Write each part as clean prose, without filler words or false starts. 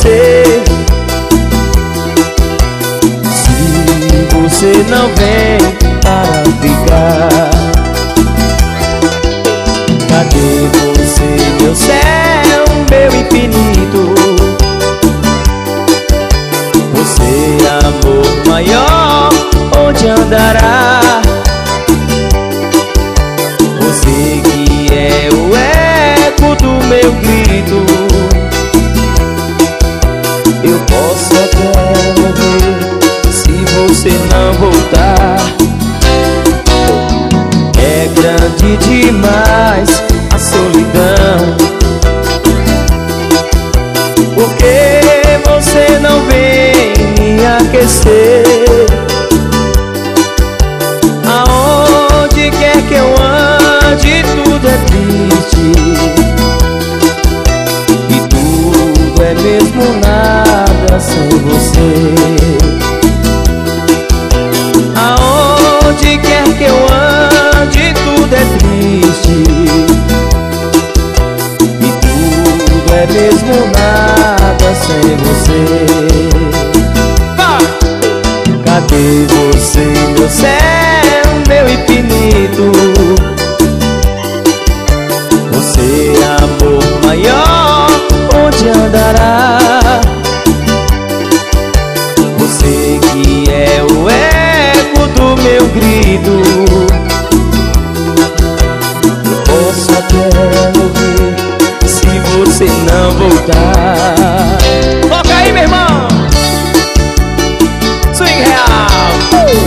aquecer. Se você não vem para ficar, cadê você, meu céu, meu infinito? Você, amor maior, onde andará? Você que é o eco do meu grito. Eu posso até morrer se você não voltar. É grande demais a solidão. Por que você não vem me aquecer? Aonde quer que eu ande, tudo é triste, e tudo é mesmo nada sem você. Aonde quer que eu ande, tudo é triste, e tudo é mesmo nada sem você. Cadê você, meu céu, meu infinito? Você, amor maior, onde andará? Você que é o eco do meu grito. Eu posso até morrer se você não voltar. Toca aí, meu irmão! Swing real!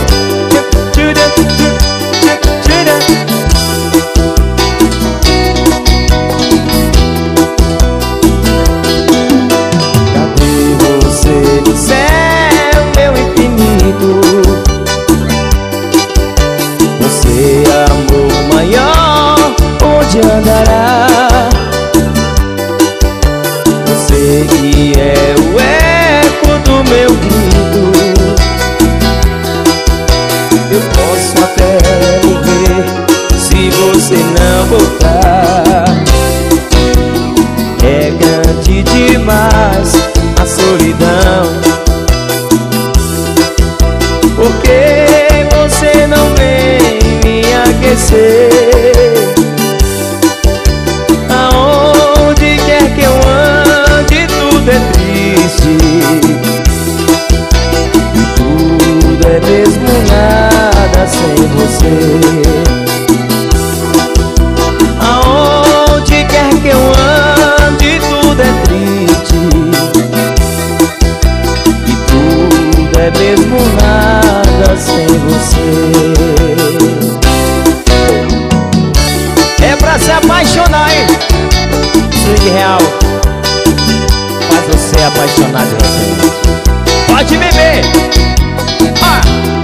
Cadê você no céu, meu infinito? Você, amor maior, onde andará? Você que é o eco do meu grito. Eu posso até morrer se você não voltar. É grande demais a solidão. Por que você não vem me aquecer? Aonde quer que eu ande, tudo é triste, e tudo é mesmo nada sem você. Aonde quer que eu ande, tudo é triste, e tudo é mesmo nada sem você. É pra se apaixonar, hein? Swing real faz você apaixonar de você. Pode beber! Ah!